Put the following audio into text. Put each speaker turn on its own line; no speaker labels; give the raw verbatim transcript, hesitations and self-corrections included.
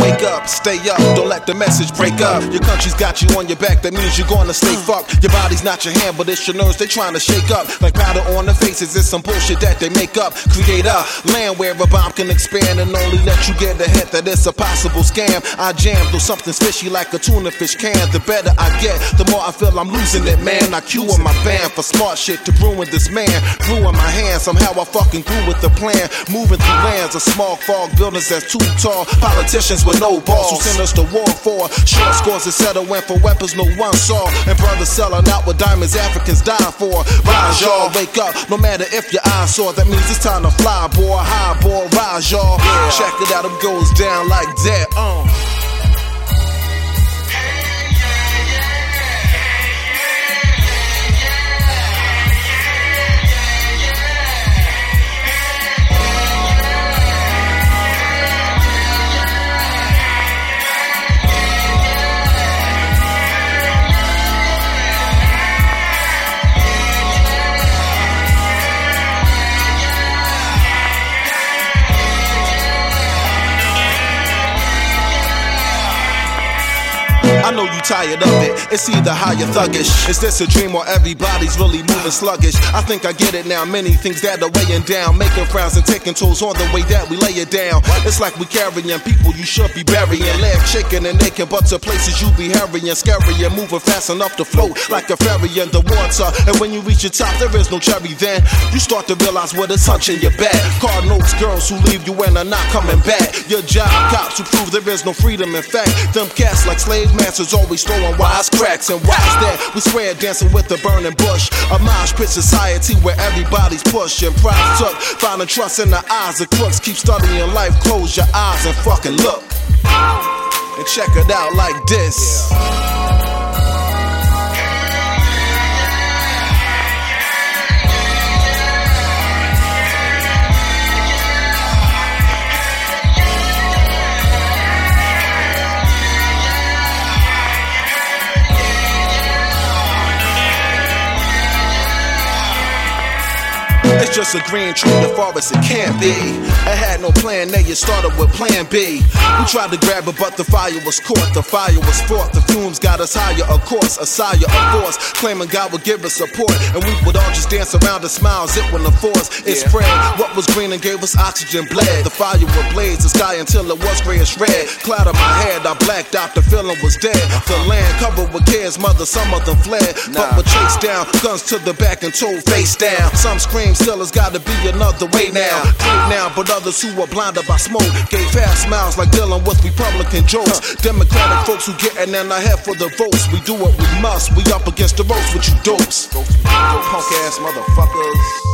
wake up, stay up, don't let the message break up. Your country's got you on your back, that means you're gonna stay fucked. Your body's not your hand, but it's your nerves they trying to shake up. Like powder on the faces, it's some bullshit that they make up. Create a land where a bomb can expand and only let you get the hint that it's a possible scam. I jam through something fishy like a tuna fish can. The better I get, the more I feel I'm losing it, man. I cue in my band for smart shit to ruin this man. Grew in my hands, somehow I fucking grew with the plan. Moving through lands of small fog buildings that's too tall. Politicians with no balls who send us to war for short scores to settle in for weapons no one saw. And brothers selling out with diamonds Africans die for. Rise y'all, wake up, no matter if your eyes saw. That means it's time to fly, boy, high, boy, rise y'all. Yeah. Check it out, it goes down like that, uh. I know you tired of it, it's either high or thuggish. Is this a dream or everybody's really moving sluggish? I think I get it now, many things that are weighing down, making frowns and taking tolls on the way that we lay it down. It's like we carrying people you should be burying. Left shaking and naked, but to places you be hurrying. Scary and moving fast enough to float like a ferry in the water. And when you reach your top, there is no cherry then. You start to realize what is hunching your back. Cardinals, girls who leave you and are not coming back. Your job, cops who prove there is no freedom. In fact, them cats like slave masters always throwing wise cracks. And why is that? We swear dancing with the burning bush. A mosh pit society where everybody's pushing. Pride took, finding trust in the eyes of crooks. Keep studying life, close your eyes and fucking look. And check it out like this. It's just a green tree, the forest it can't be. I had no plan A, it started with plan B. We tried to grab it, but the fire was caught. The fire was fought, the fumes got us higher, of course. A sire of force, claiming God would give us support. And we would all just dance around and smile, zip when the force it yeah. spread. What was green and gave us oxygen bled. The fire would blaze the sky until it was grayish red. Cloud in my head, I blacked out, the feeling was dead. The land covered with cares, mother, some of them fled. Nah. But were chased down, guns to the back and told face down. Some screamed, still it's gotta be another way now. Great now, but others who were blinded by smoke gave fast smiles like dealing with Republican jokes. Democratic folks who getting in ahead for the votes. We do what we must, we up against the ropes with you dopes. Punk ass motherfuckers.